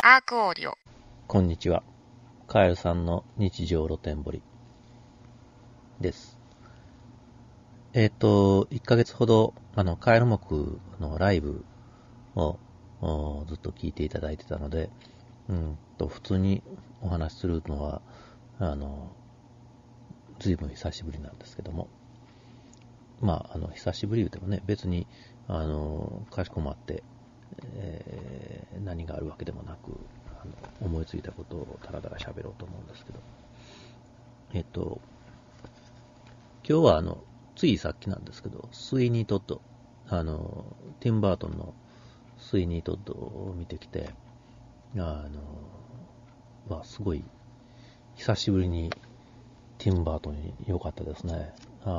アークオーディオ。 こんにちは。カエルさんの日常露天掘りです。1ヶ月ほど、カエル目のライブをずっと聞いていただいてたので、普通にお話しするのは、ずいぶん久しぶりなんですけども、久しぶり言うてもね、別に、かしこまって、何があるわけでもなく、思いついたことをたらだら喋ろうと思うんですけど、今日はついさっきなんですけど、スイニートッド、ティム・バートンのスイニートッドを見てきて、すごい久しぶりにティム・バートン良かったですね。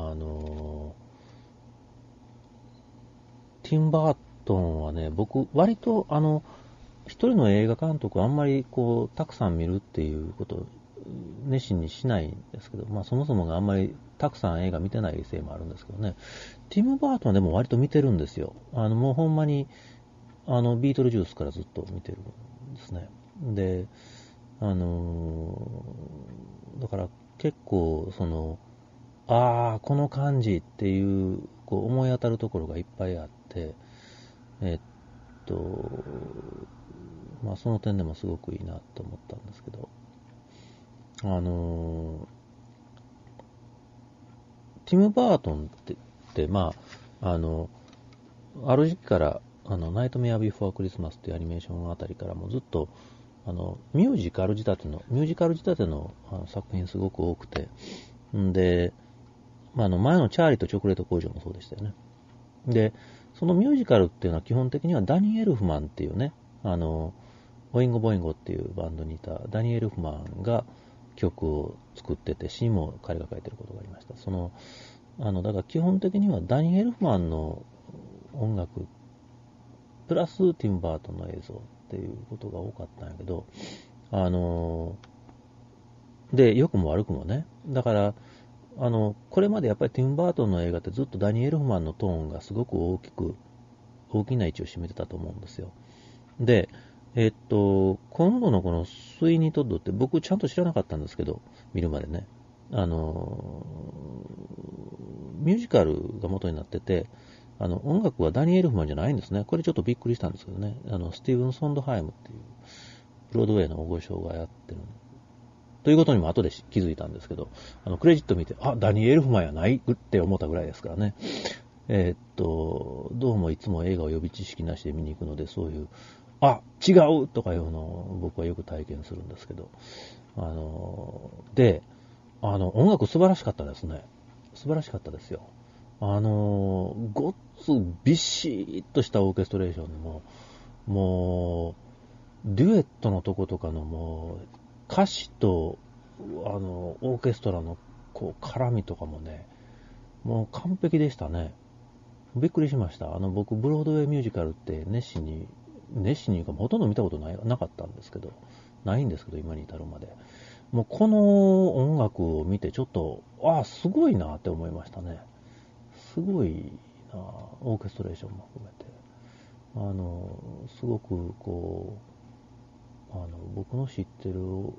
ティム・バートンはね、僕割と一人の映画監督あんまりたくさん見るっていうことを熱心にしないんですけど、そもそもがあんまりたくさん映画見てないせいもあるんですけどね。ティム・バートンはでも割と見てるんですよ。もうほんまにビートルジュースからずっと見てるんですね。で、だから結構この感じっていう、思い当たるところがいっぱいあって、その点でもすごくいいなと思ったんですけど、ティム・バートンって、ある時期から、ナイトメア・ビフォー・クリスマスっていうアニメーションあたりからもずっと、ミュージカル仕立ての作品すごく多くて、で、前のチャーリーとチョコレート工場もそうでしたよね。で、そのミュージカルっていうのは基本的にはダニエル・フマンっていうね、オインゴ・ボインゴっていうバンドにいたダニエル・フマンが曲を作ってて、詩も彼が書いてることがありました。だから基本的にはダニエル・フマンの音楽、プラスティム・バートンの映像っていうことが多かったんやけど、で、良くも悪くもね。だから、これまでやっぱりティム・バートンの映画ってずっとダニエル・フマンのトーンがすごく大きな位置を占めてたと思うんですよ。で、今度のこのスイニートッドって僕ちゃんと知らなかったんですけど、見るまでね。ミュージカルが元になってて、音楽はダニエル・フマンじゃないんですね。これちょっとびっくりしたんですけどね。スティーブン・ソンドハイムっていう、ブロードウェイの大御所がやってる。ということにも後で気づいたんですけど、クレジット見て、ダニエル・フマンやないって思ったぐらいですからね。どうもいつも映画を予備知識なしで見に行くので、そういう、違うとかいうのを僕はよく体験するんですけど、で、音楽素晴らしかったですね。素晴らしかったですよ。ごっつビシッとしたオーケストレーションでもう、デュエットのとことかのもう、歌詞と、オーケストラの絡みとかもね、もう完璧でしたね。びっくりしました。僕、ブロードウェイミュージカルって熱心に言うか、ほとんど見たことなかったんですけど、ないんですけど、今に至るまで。もうこの音楽を見てちょっと、すごいなって思いましたね。すごいな、オーケストレーションも含めて。すごく僕の知ってる、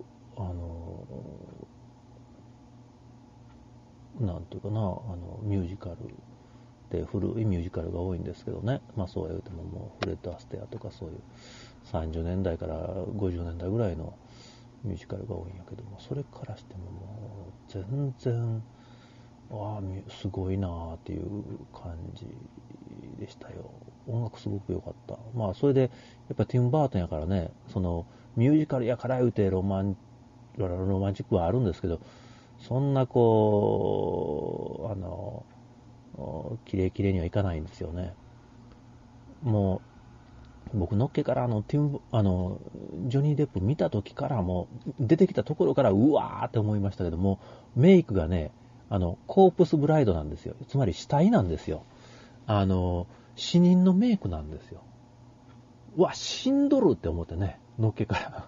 なんていうかな、ミュージカルで古いミュージカルが多いんですけどね。そう言うてももうフレッド・アステアとかそういう30年代から50年代ぐらいのミュージカルが多いんやけども、それからしてももう全然すごいなーっていう感じでしたよ。音楽すごく良かった。それでやっぱティム・バートンやからね、ミュージカルやから言うてロマンチックはあるんですけど、そんなキレイキレイにはいかないんですよね。もう僕のっけからジョニー・デップ見た時からも出てきたところからうわーって思いましたけども、メイクがね、コープスブライドなんですよ。つまり死体なんですよ。死人のメイクなんですよ。死んどるって思ってね、のっけから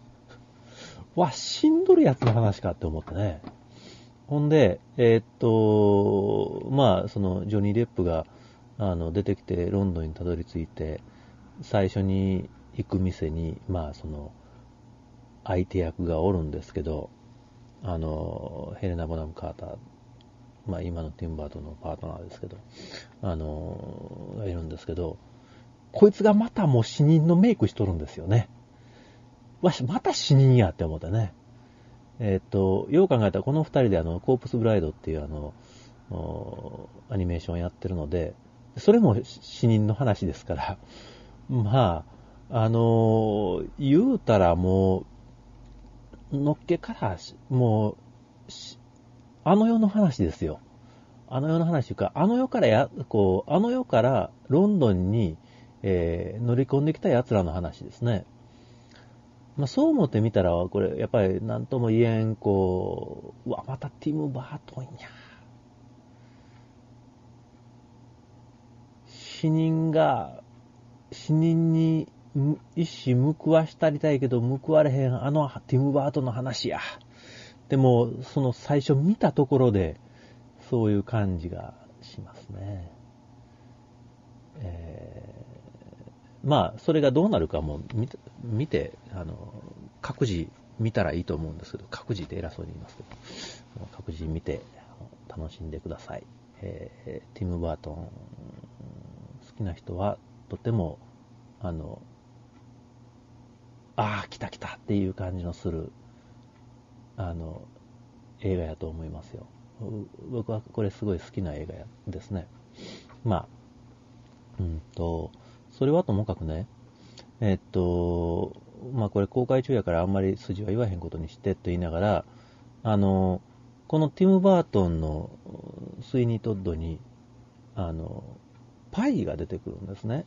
死んどるやつの話かって思ってね。ほんで、そのジョニー・デップが出てきてロンドンにたどり着いて、最初に行く店に、まあその、相手役がおるんですけど、ヘレナ・ボナム・カーター、まあ今のティム・バートンのパートナーですけど、がいるんですけど、こいつがまたもう死人のメイクしとるんですよね。わし、また死人やって思ってね。よう考えたらこの二人でコープスブライドっていうアニメーションやってるので、それも死人の話ですから、まあ、言うたらもう、のっけから、もう、あの世の話ですよ。あの世の話というか、あの世からロンドンに、乗り込んできた奴らの話ですね。まあ、そう思ってみたら、これ、やっぱり何とも言えん、うわ、またティム・バートンや。死人に一矢報わしたりたいけど報われへんティム・バートンの話や。でもその最初見たところでそういう感じがしますね。まあそれがどうなるかも見て各自見たらいいと思うんですけど、各自で偉そうに言いますけど、各自見て楽しんでください。ティム・バートン好きな人はとても来た来たっていう感じのする映画やと思いますよ。僕はこれすごい好きな映画ですね。まあそれはともかくね、まあこれ公開中やからあんまり筋は言わへんことにしてと言いながら、このティム・バートンのスイニー・トッドにパイが出てくるんですね。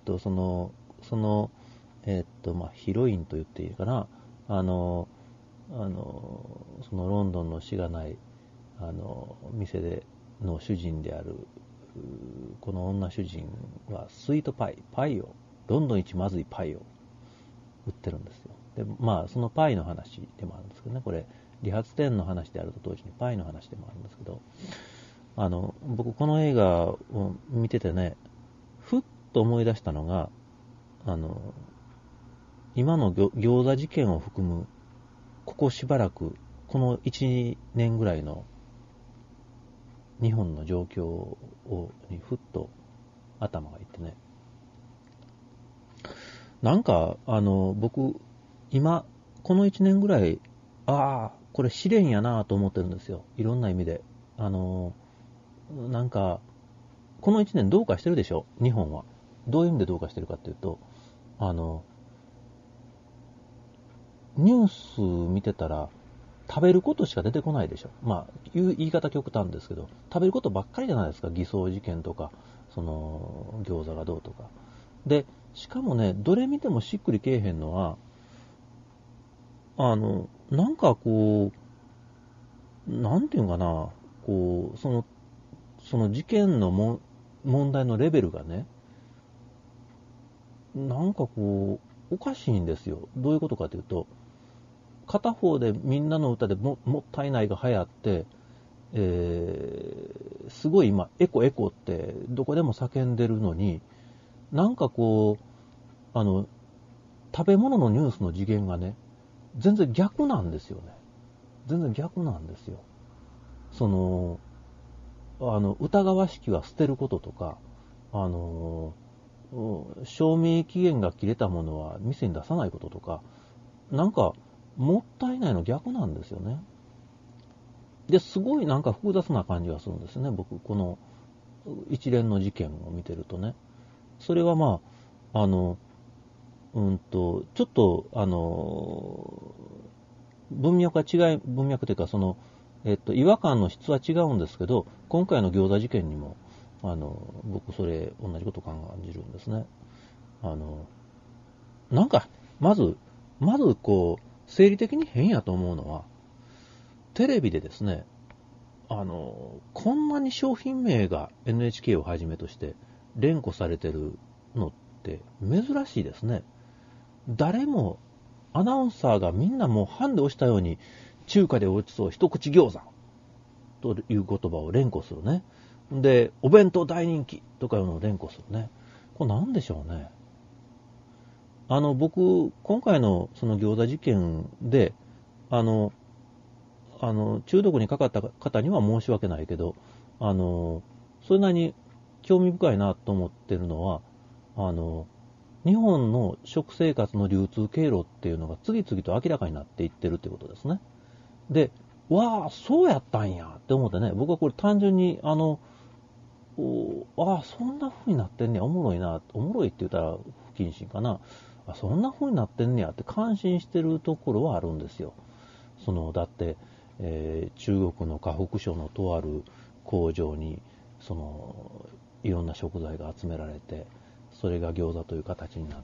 まあ、ヒロインと言っていいかな。そのロンドンのしがない店の主人であるこの女主人はスイートパイを、ロンドン一まずいパイを売ってるんですよ。でまあそのパイの話でもあるんですけどね、これ理髪店の話であると同時にパイの話でもあるんですけど、僕この映画を見ててね、ふっと思い出したのが今の餃子事件を含むここしばらくこの 1,2 年ぐらいの日本の状況にふっと頭がいってね、なんか僕今この1年ぐらいこれ試練やなと思ってるんですよ、いろんな意味で。なんかこの1年どうかしてるでしょ、日本は。どういう意味でどうかしてるかっていうと、ニュース見てたら食べることしか出てこないでしょ。まあ言い方極端ですけど、食べることばっかりじゃないですか。偽装事件とかその餃子がどうとかで、しかもね、どれ見てもしっくりけえへんのはなんかなんていうんかな、その事件の問題のレベルがね、なんかおかしいんですよ。どういうことかというと、片方でみんなの歌でもったいないが流行って、すごい今エコエコってどこでも叫んでるのに、なんか食べ物のニュースの次元がね、全然逆なんですよね。全然逆なんですよ。疑わしきは捨てることとか、賞味期限が切れたものは店に出さないこととか、なんかもったいないの逆なんですよね。で、すごいなんか複雑な感じがするんですね、僕この一連の事件を見てるとね。それはまあちょっと文脈というか違和感の質は違うんですけど、今回の餃子事件にも僕それ同じこと感じるんですね。なんかまず生理的に変やと思うのは、テレビでですね、こんなに商品名が NHK をはじめとして連呼されてるのって珍しいですね。誰もアナウンサーがみんなもうハンで押したように、中華でおいしそう一口餃子という言葉を連呼するね。で、お弁当大人気とかいうのを連呼するね。これなんでしょうね。 僕、今回のその餃子事件で、中毒にかかった方には申し訳ないけど、それなりに興味深いなと思ってるのは、日本の食生活の流通経路っていうのが次々と明らかになっていってるってことですね。で、わあ、そうやったんやって思ってね、僕はこれ単純に、そんな風になってんねや、おもろいな、おもろいって言ったら不謹慎かな。そんな風になってんねやって感心してるところはあるんですよ。だって、中国の河北省のとある工場に、いろんな食材が集められて、それが餃子という形になって、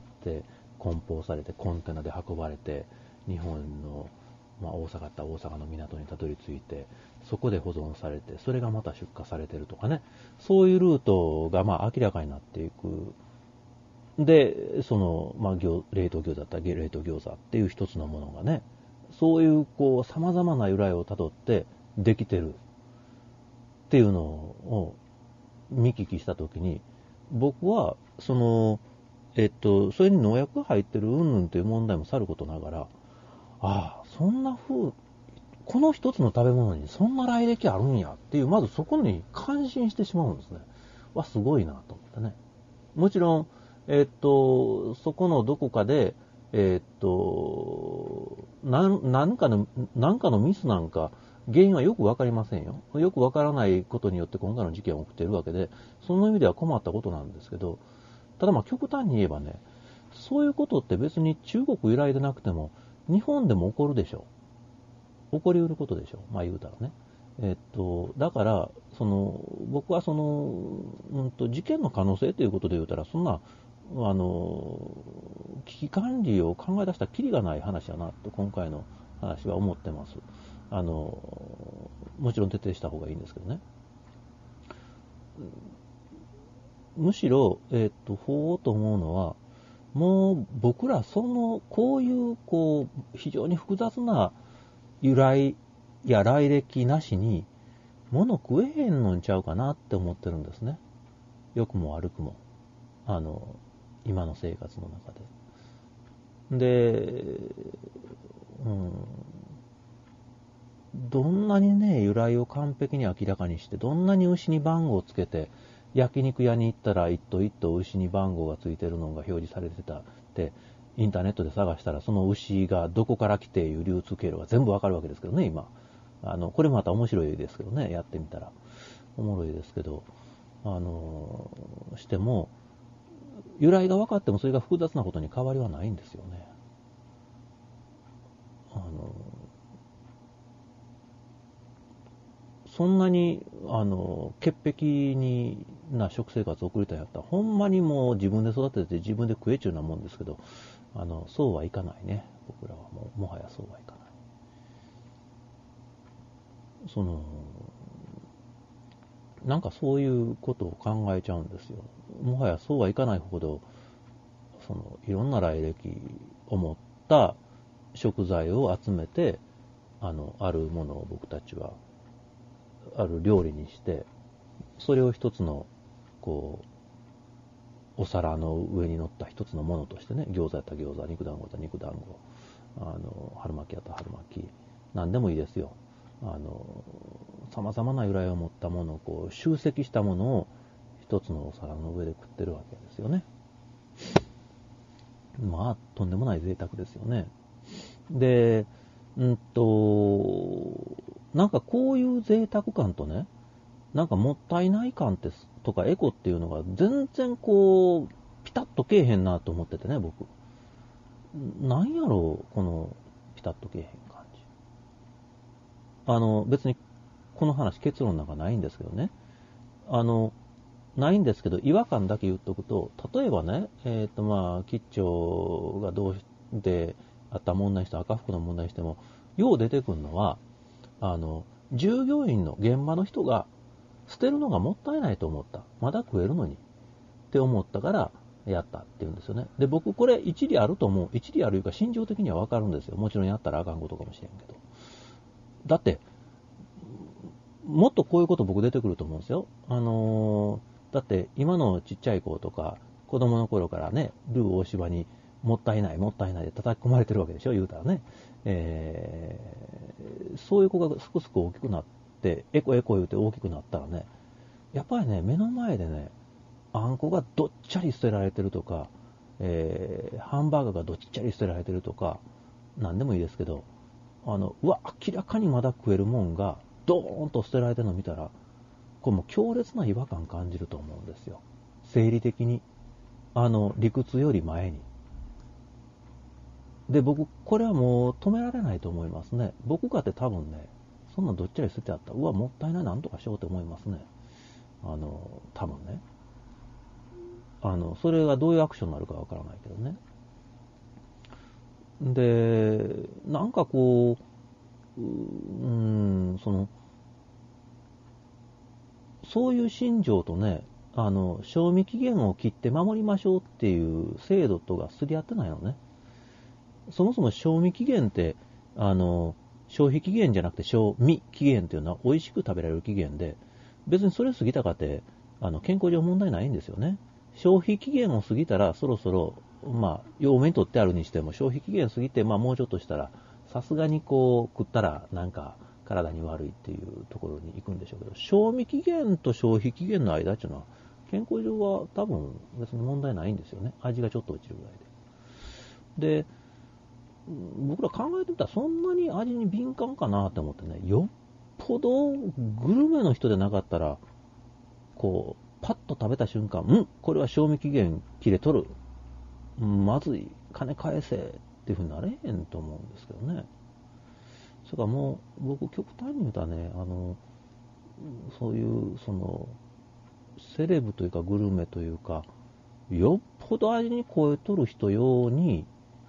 梱包されて、コンテナで運ばれて、日本の、大阪だったら大阪の港にたどり着いて、そこで保存されて、それがまた出荷されてるとかね、そういうルートが明らかになっていく。で、冷凍餃子だったら冷凍餃子っていう一つのものがね、そういう様々な由来をたどってできてるっていうのを見聞きしたときに、僕はそれに農薬が入ってる云々という問題もさることながら、そんな風、この一つの食べ物にそんな来歴あるんやっていう、まずそこに感心してしまうんですね。すごいなと思ってね。もちろん、そこのどこかで、なんかのミスなんか、原因はよくわかりませんよ。よくわからないことによって今回の事件を起きているわけで、その意味では困ったことなんですけど、ただ極端に言えばね、そういうことって別に中国由来でなくても、日本でも起こるでしょう。起こりうることでしょう。言うたらね。だから、僕は事件の可能性ということで言うたら、そんな、危機管理を考え出したらキリがない話だなと、今回の話は思ってます。もちろん徹底した方がいいんですけどね。むしろ、ほうと思うのは、もう僕らこういう非常に複雑な由来や来歴なしに物食えへんのんちゃうかなって思ってるんですね。良くも悪くも。今の生活の中で。で、どんなにね、由来を完璧に明らかにして、どんなに牛に番号をつけて、焼肉屋に行ったら一頭一頭牛に番号がついてるのが表示されてたって、インターネットで探したらその牛がどこから来ている流通経路が全部わかるわけですけどね、今。これまた面白いですけどね、やってみたら。おもろいですけど、しても、由来が分かってもそれが複雑なことに変わりはないんですよね。そんなに潔癖な食生活を送りたいんやったら、ほんまにもう自分で育てて自分で食えちゅうなもんですけど、そうはいかないね。僕らはもはやそうはいかない。なんかそういうことを考えちゃうんですよ。もはやそうはいかないほど、いろんな来歴を持った食材を集めて、あるものを僕たちは、ある料理にして、それを一つの、お皿の上に乗った一つのものとしてね、餃子やったら餃子、肉団子やったら肉団子、春巻きやったら春巻き、なんでもいいですよ。様々な由来を持ったものを集積したものを一つのお皿の上で食ってるわけですよね。とんでもない贅沢ですよね。で、なんかこういう贅沢感とね、なんかもったいない感とかエコっていうのが全然ピタッとけえへんなと思っててね、僕。なんやろう、このピタッとけえへん感じ。別にこの話結論なんかないんですけどね。ないんですけど、違和感だけ言っとくと、例えばね、吉兆がどうしてあった問題にして赤服の問題にしても、よう出てくるのは、従業員の現場の人が捨てるのがもったいないと思った。まだ食えるのに。って思ったからやったって言うんですよね。で、僕これ一理あると思う。一理あるいうか心情的にはわかるんですよ。もちろんやったらあかんことかもしれんけど。だって、もっとこういうこと僕出てくると思うんですよ。だって今のちっちゃい子とか子供の頃からね、ルー大芝にもったいない、もったいないで叩き込まれてるわけでしょ、言うたらね。そういう子がすくすく大きくなって、エコエコ言うて大きくなったらね、やっぱりね、目の前でね、あんこがどっちゃり捨てられてるとか、ハンバーガーがどっちゃり捨てられてるとか、なんでもいいですけど、うわ、明らかにまだ食えるもんが、ドーンと捨てられてるのを見たら、これもう強烈な違和感感じると思うんですよ。生理的に。理屈より前に。で、僕、これはもう止められないと思いますね。僕かって多分ね、そんなんどっちゃり捨ててあったら、うわ、もったいない、なんとかしようと思いますね。多分ね。それがどういうアクションになるかわからないけどね。で、なんかこう、そういう心情とね、賞味期限を切って守りましょうっていう制度とがすり合ってないのね。そもそも賞味期限って、消費期限じゃなくて賞味期限っていうのは美味しく食べられる期限で、別にそれ過ぎたかって、健康上問題ないんですよね。消費期限を過ぎたら、そろそろ、まあ、多めに取ってあるにしても、消費期限過ぎて、まあ、もうちょっとしたら、さすがにこう、食ったら、なんか、体に悪いっていうところに行くんでしょうけど、賞味期限と消費期限の間っていうのは、健康上は多分別に問題ないんですよね。味がちょっと落ちるぐらいで。で、僕ら考えてみたらそんなに味に敏感かなって思ってね、よっぽどグルメの人でなかったら、こう、パッと食べた瞬間、これは賞味期限切れとる。まずい。金返せ。っていう風になれへんと思うんですけどね。それからもう、僕極端に言うとね、そういう、セレブというかグルメというか、よっぽど味に超えとる人用に、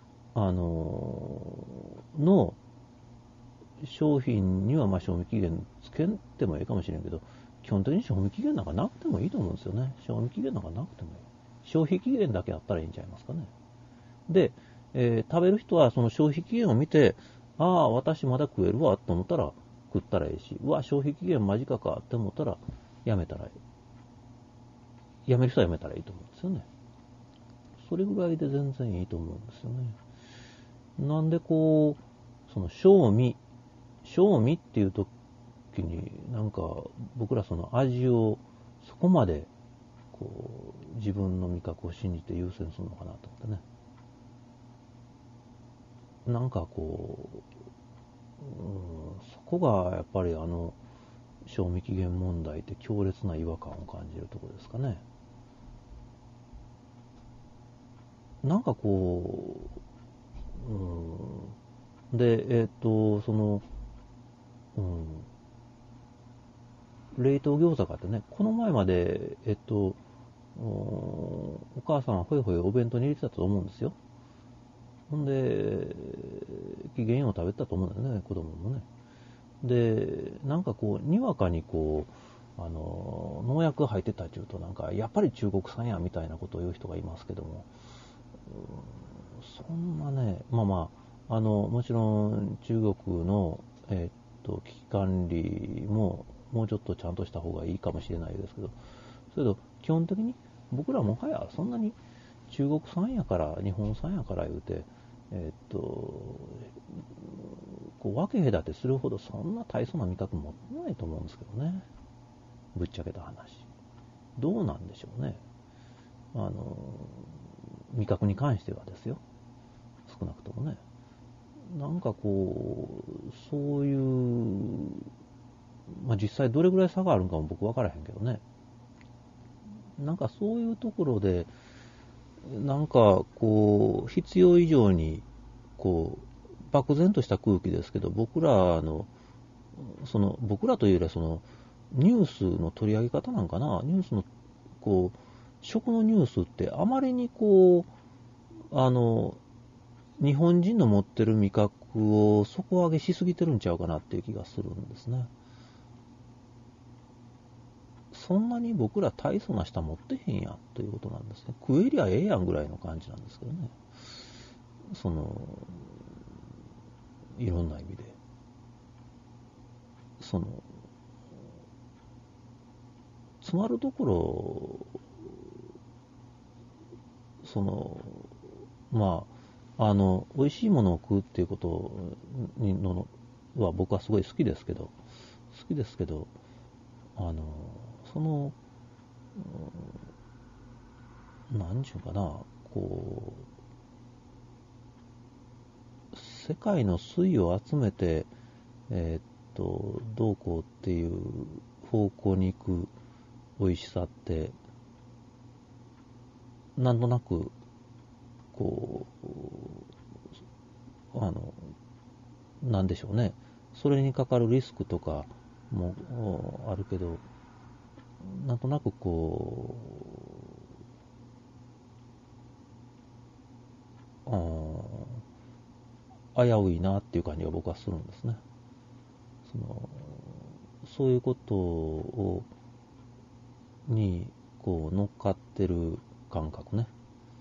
の商品にはまあ賞味期限つけてもいいかもしれんけど、基本的に賞味期限なんかなくてもいいと思うんですよね。賞味期限なんかなくてもいい。消費期限だけあったらいいんちゃいますかね。で、食べる人はその消費期限を見て、ああ、私まだ食えるわと思ったら食ったらいいし、うわ、消費期限間近かって思ったらやめたらいい。やめる人はやめたらいいと思うんですよね。それぐらいで全然いいと思うんですよね。なんでこう、その賞味っていう時に、なんか僕らその味をそこまでこう自分の味覚を信じて優先するのかなと思ってね。なんかこう、そこがやっぱり賞味期限問題って強烈な違和感を感じるところですかね。なんかこう、で、うん、冷凍餃子があってね、この前まで、お母さんはほいほいお弁当に入れてたと思うんですよ。ほんで、機嫌を食べてたと思うんだよね、子供もね。で、なんかこう、にわかにこう、農薬入ってたっていうと、なんか、やっぱり中国産やみたいなことを言う人がいますけども、そんなね、まあまあ、もちろん中国の、危機管理ももうちょっとちゃんとした方がいいかもしれないですけど、それと基本的に僕らもはやそんなに中国産やから日本産やから言うて、こう分け隔てするほどそんな大層な味覚持ってないと思うんですけどね。ぶっちゃけた話。どうなんでしょうね。あの、味覚に関してはですよ。少なくともね。なんかこう、そういう、まあ、実際どれぐらい差があるのかも僕分からへんけどね。なんかそういうところで、なんかこう、必要以上に、こう、漠然とした空気ですけど、僕らの、僕らというよりはニュースの取り上げ方なんかな、ニュースの、こう、食のニュースってあまりにこう、日本人の持ってる味覚を底上げしすぎてるんちゃうかなっていう気がするんですね。そんなに僕ら大層な舌持ってへんやということなんですね。食えりゃええやんぐらいの感じなんですけどね。その、いろんな意味で。その、つまるところ、その、 まあ、美味しいものを食うっていうことのは僕はすごい好きですけど、あの、その、なんちゅうかな、こう、世界の粋を集めて、どうこうっていう方向に行く美味しさって、なんとなく、こう、なんでしょうね。それにかかるリスクとかもあるけど、なんとなくこう、危ういなっていう感じが僕はするんですね。そのそういうことにこう乗っかってる感覚ね。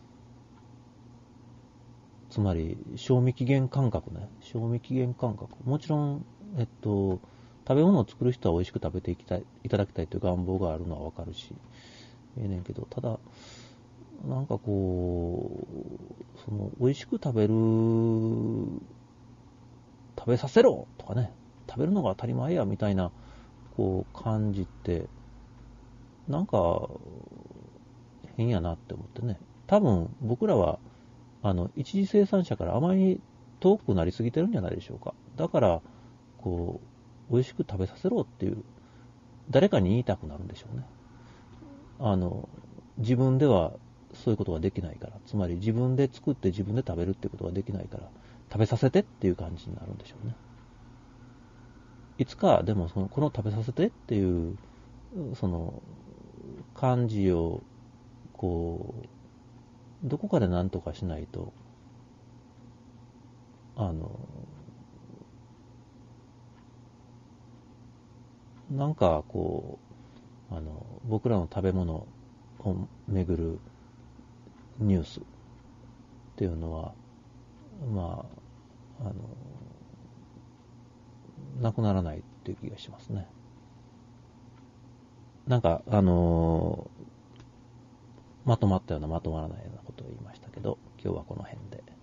つまり、賞味期限感覚ね。賞味期限感覚。もちろん、食べ物を作る人は美味しく食べていただきたいという願望があるのはわかるし、ねんけど、ただ、なんかこう、その、美味しく食べさせろとかね、食べるのが当たり前やみたいな、こう、感じって、なんか、変やなって思ってね。多分、僕らは、一次生産者からあまりに遠くなりすぎてるんじゃないでしょうか。だから、こう、美味しく食べさせろっていう、誰かに言いたくなるんでしょうね。自分ではそういうことができないから、つまり自分で作って自分で食べるっていうことができないから、食べさせてっていう感じになるんでしょうね。いつか、でもこの食べさせてっていう、その、感じを、こう、どこかで何とかしないと、あの、なんかこう、僕らの食べ物をめぐるニュースっていうのは、まあ、なくならないっていう気がしますね。なんか、まとまったようなまとまらないようなことを言いましたけど、今日はこの辺で。